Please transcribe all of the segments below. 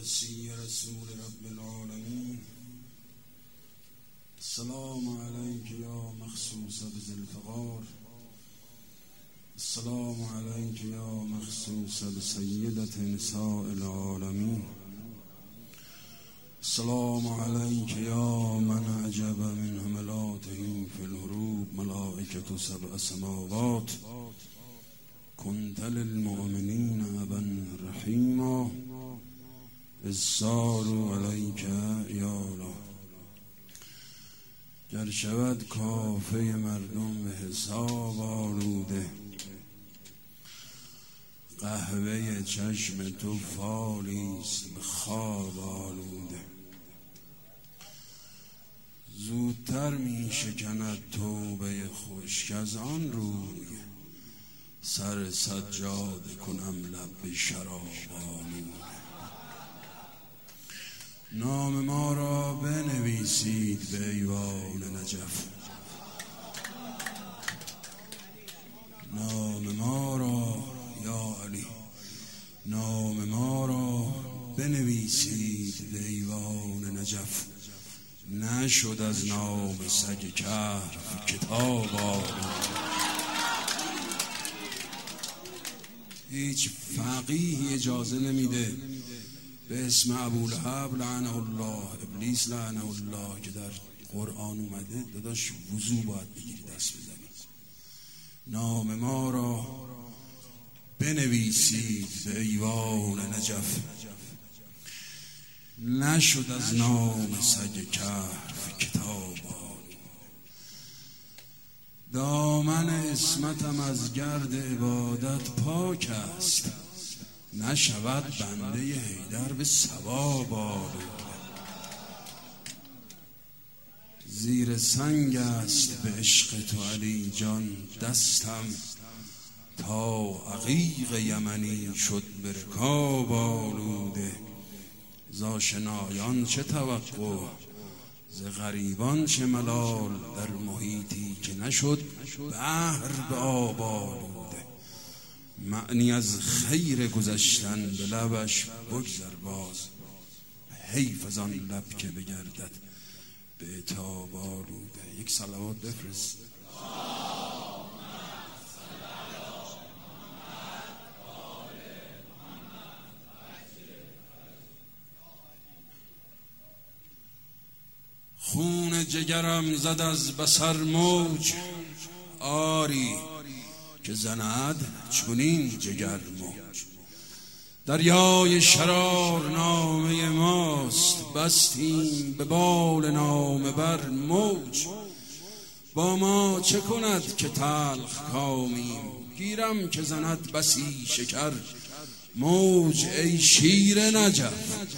وصی رسول رب العالمین. السلام علیک یا مخصوص بذوالفقار، السلام علیک یا مخصوص بسیدة نساء العالمین، السلام علیک یا من عجب من حملاته فی الحروب ملائکة سبع سماوات، کنت للمؤمنین ابا رحیما اذ صاروا علیک یالا. گر شود کافه مردم به حساب آلوده، قهوه چشم تو فالیست به خواب آلوده. زودتر می شکند توبه خشک از آن روی، سر سجاده کنم لب به شراب آلوده. نام ما را بنویسید به ایوان نجف، نام ما را یا علی، نام ما را بنویسید به ایوان نجف. نشد از نام سگ کهف کتاب آلوده. هیچ فقیهی اجازه نمیده به اسم ابولهب لعنه الله، ابلیس لعنه الله که در قرآن اومده داداش وضو باید بگیری دست بزنید. نام ما را بنویسید به ایوان نجف. نشد از نام سگ کهف کتاب آلوده. دامن اسمتم از گرد عبادت پاک است، نشود بنده حیدر به ثواب آلوده. زیر سنگ است به عشق تو علی جان دستم، تا عقیق یمنی شد به رکاب آلوده. ز آشنایان چه توقع، ز غریبان چه ملال، در محیطی که نشد بحر به آب آلوده. معنی از خیر گذشتن به لبش بگذر باز، حیف از آن لب که بگردد به عتاب آلوده. یک صلوات بفرست. خون جگرم زد از بصر موج، آری که زند چنین جگر موج. دریای شرار نامه ماست، بستیم به بال نامه بر موج. با ما چه کند که تلخ کامیم، گیرم که زند بسی شکر موج. ای شیر نجف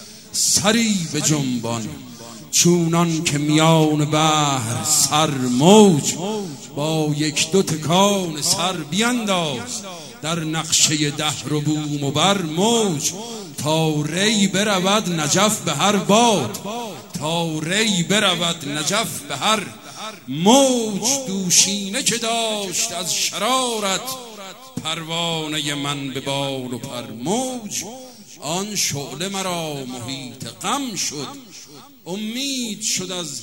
سری به جنبان، چونان که میان بحر سر موج. با یک دو تکان سر بینداز، در نقشه دهر و بوم و بر موج. تا ری برود نجف به هر باد، تا ری برود نجف به هر موج. دوشینه که داشت از شرارت، پروانه من به بال و پر موج. آن شعله مرا محیط غم شد، امید شد از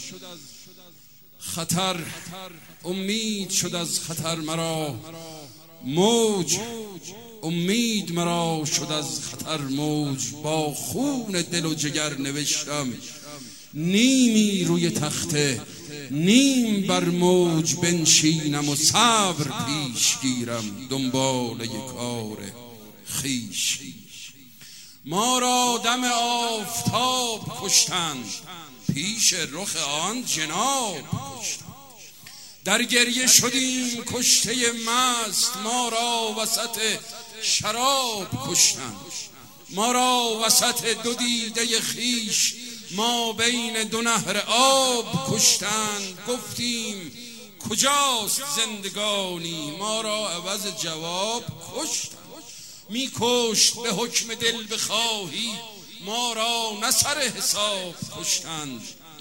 خطر، امید شد از خطر مرا موج. امید مرا شد از خطر موج. با خون دل و جگر نوشتم نیمی روی تخته، نیم بر موج بنشینم و صبر پیش گیرم دنبال یک کار خویش. ما را دم آفتاب کشتند، پیش رخ آن جناب کشتند. در گریه شدیم کشته مست، ما را وسط شراب کشتند. ما را وسط دو دیده خیش، ما بین دو نهر آب کشتند. گفتیم کجاست زندگانی، ما را عوض جواب کشتند. می کشت به حکم دل بخواهی، ما را نه سر حساب کشتند.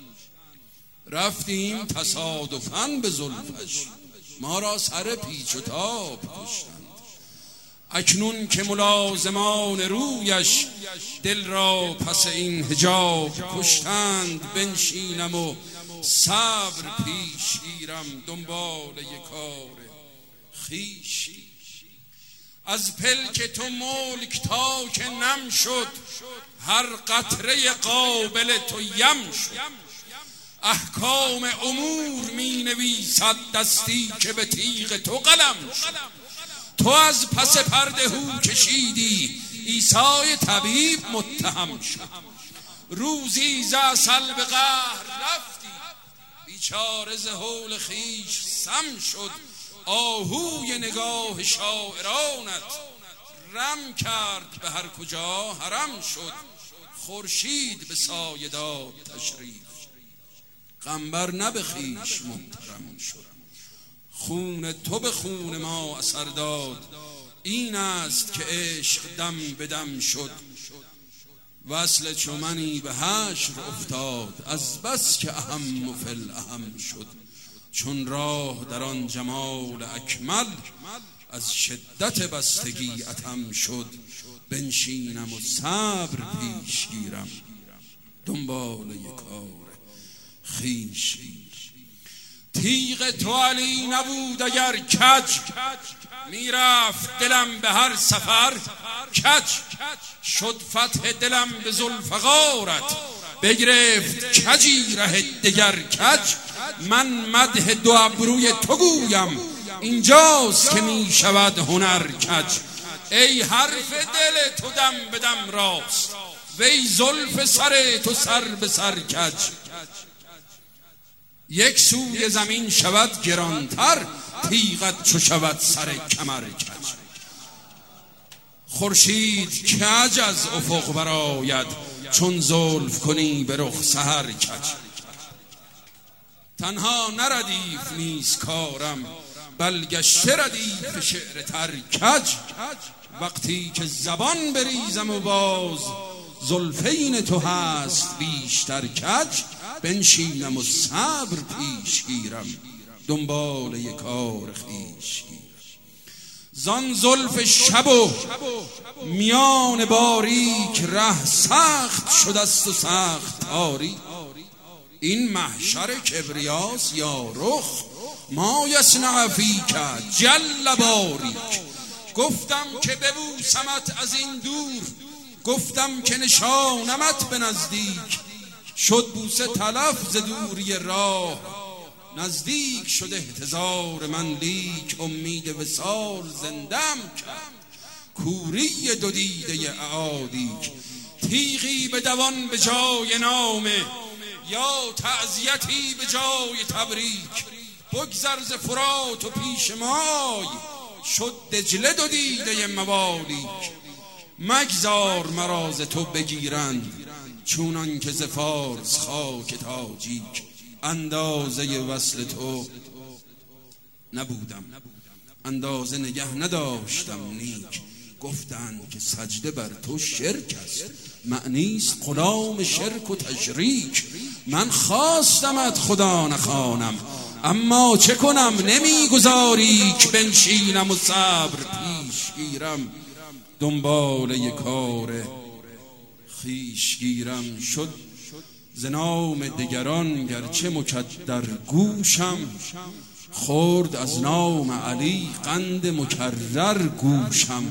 رفتیم تصادفاً به زلفش، ما را سر پیچ و تاب کشتند. اکنون که ملازمان رویش دل را پس این حجاب کشتند، بنشینم و صبر پیش گیرم دنبال یک کار خویش. از پلک تو ملک تا که نم شد، هر قطره قابل تو یم شد. احکام امور می نویسد دستی که به تیغ تو قلم شد. تو از پس پرده هو کشیدی، عیسی طبیب متهم شد. روزی ز عسل به قهر رفتی، بیچاره ز هول خویش سم شد. آهوی نگاه شاعرانت رم کرد، به هر کجا حرم شد. خورشید به سایه داد تشریف، قنبر نه به خویش محترم شد. خون تو به خون ما اثر داد، این است که عشق دم به دم شد. وصل چو منی به حشر افتاد، از بس که اهم و فل اهم شد. چون راه در آن جمال اکمل، از شدت بستگی اتم شد. بنشینم و صبر پیش گیرم دنبال یک کار خویش. تیغ تو علی نبود اگر کج، میرفت دلم به هر سفر کج. شد فتح دلم به ذوالفقارت، بگرفت کجی ره دگر کج. من مدح دو ابروی تو گویم، اینجاست که می شود هنر کج. ای حرف دل تو دم به دم راست، وی زلف سر تو سر به سر کج. یک سوی زمین شود گرانتر، تیغت چو شود سر کمر کج. خورشید کج از افق برآید، چون زلف کنی به رخ سحر کج. تنها نه ردیف نیست کارم، بل گشته ردیف شعر تر کج. وقتی که زبان بریزم و باز، زلفین تو هست بیشتر کج. بنشینم و صبر پیش گیرم دنبال یک کار خویش. زان زلف شب و میان باریک، ره سخت شده است و سخت تاریک. این محشر کبریاس یا رخ، ما یصنع فیک جل باریک. گفتم که ببوسمت از این دور، گفتم که نشانمت به نزدیک. شد بوسه تلف ز دوری راه، نزدیک شده احتضار من. لیک امید وصال زندم کرد، کوری دو دیده اعادیک. تیغی به دوان به جای نامه، یا تعزیتی به جای تبریک. بگذر ز فرات و پیش مای، شد دجله دو دیده موالیک. مگذار مرا ز تو بگیرند، چونان که ز فارس خاک تاجیک. اندازه وصل تو نبودم، اندازه نگه نداشتم نیک. گفتند که سجده بر تو شرک است، معنیست غلام شرک و تشریک. من خواستمت خدا نخوانم، اما چه کنم نمیگذاری که بنشینم و صبر پیش گیرم دنبال یک کار خویش گیرم. شد ز نام دگران گرچه مکدر گوشم، خورد از نام علی قند مکرر گوشم.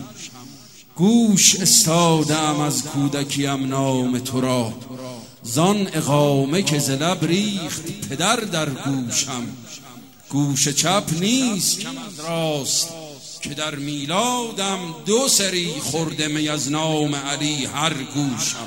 گوش استادم از کودکیم نام تو را، زان اقامه که ز لب ریخت پدر در گوشم. گوش چپ نیست کم از راست، که در میلادم دو سری خورده می از نام علی هر گوشم.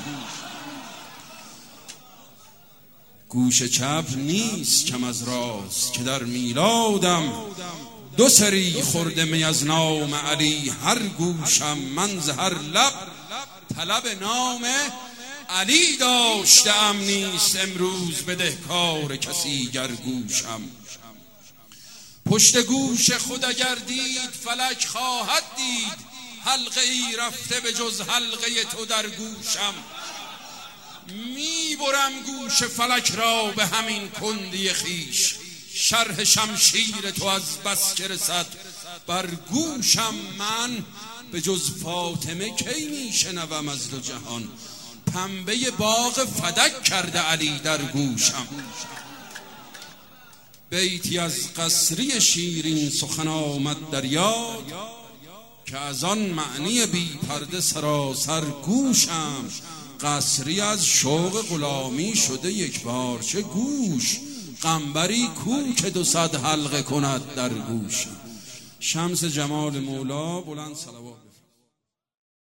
گوش چپ نیست کم از راست، که در میلادم دو سری خورده می از نام علی هر گوشم. من ز هر لب طلب نام علی داشتم، نیست امروز بدهکار کسی گر گوشم. پشت گوش خود اگر دید فلک خواهد دید، حلقه ای رفته به جز حلقه تو در گوشم. میبرم گوش فلک را به همین کندی خیش، شرح شمشیر تو از بس که رسد بر گوشم. من به جز فاطمه کی میشنوم از دو جهان. پنبه باغ فدک کرده علی در گوشم. بیتی از قصری شیرین سخن آمد در یاد، که از آن معنی بی پرده سراسر گوشم. قصری از شوق غلامی شده یک بارچه گوش، قنبری کو که 200 حلقه کند در گوشم. شمس جمال مولا بلند صلوات.